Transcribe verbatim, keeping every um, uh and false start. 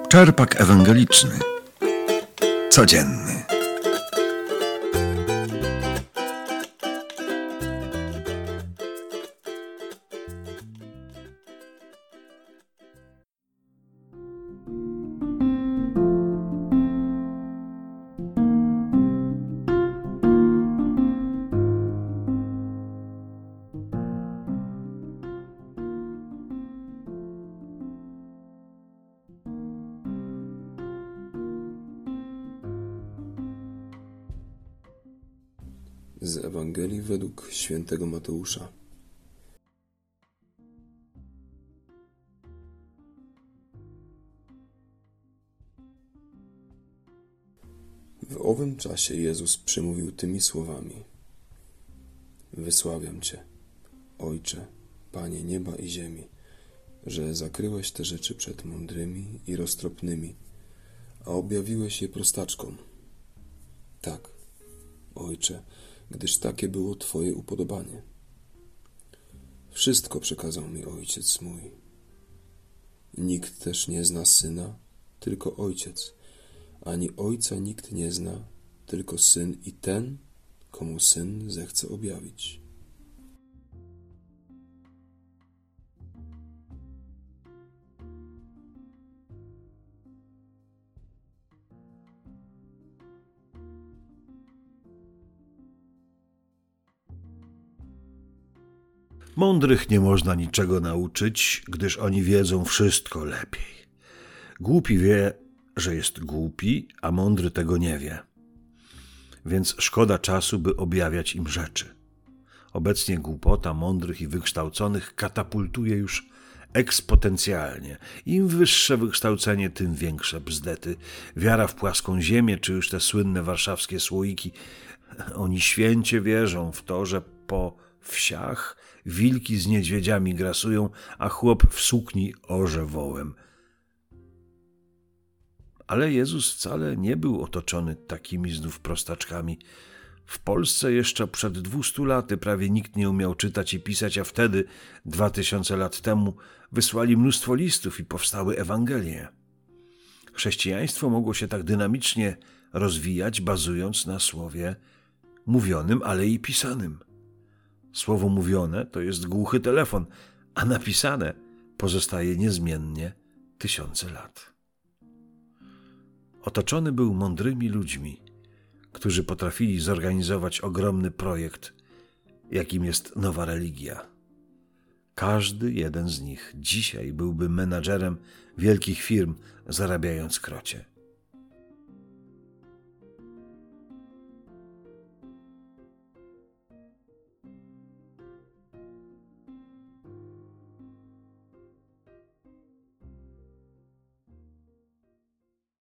Czerpak ewangeliczny. Codzienny. Z Ewangelii według świętego Mateusza. W owym czasie Jezus przemówił tymi słowami: Wysławiam Cię, Ojcze, Panie nieba i ziemi, że zakryłeś te rzeczy przed mądrymi i roztropnymi, a objawiłeś je prostaczkom. Tak, Ojcze, gdyż takie było Twoje upodobanie. Wszystko przekazał mi Ojciec mój. Nikt też nie zna Syna, tylko Ojciec, ani Ojca nikt nie zna, tylko Syn i ten, komu Syn zechce objawić. Mądrych nie można niczego nauczyć, gdyż oni wiedzą wszystko lepiej. Głupi wie, że jest głupi, a mądry tego nie wie. Więc szkoda czasu, by objawiać im rzeczy. Obecnie głupota mądrych i wykształconych katapultuje już eksponencjalnie. Im wyższe wykształcenie, tym większe bzdety. Wiara w płaską ziemię, czy już te słynne warszawskie słoiki. Oni święcie wierzą w to, że po wsiach wilki z niedźwiedziami grasują, a chłop w sukni orze wołem. Ale Jezus wcale nie był otoczony takimi znów prostaczkami. W Polsce jeszcze przed dwustu laty prawie nikt nie umiał czytać i pisać, a wtedy, dwa tysiące lat temu, wysłali mnóstwo listów i powstały Ewangelie. Chrześcijaństwo mogło się tak dynamicznie rozwijać, bazując na słowie mówionym, ale i pisanym. Słowo mówione to jest głuchy telefon, a napisane pozostaje niezmiennie tysiące lat. Otoczony był mądrymi ludźmi, którzy potrafili zorganizować ogromny projekt, jakim jest nowa religia. Każdy jeden z nich dzisiaj byłby menadżerem wielkich firm, zarabiając krocie.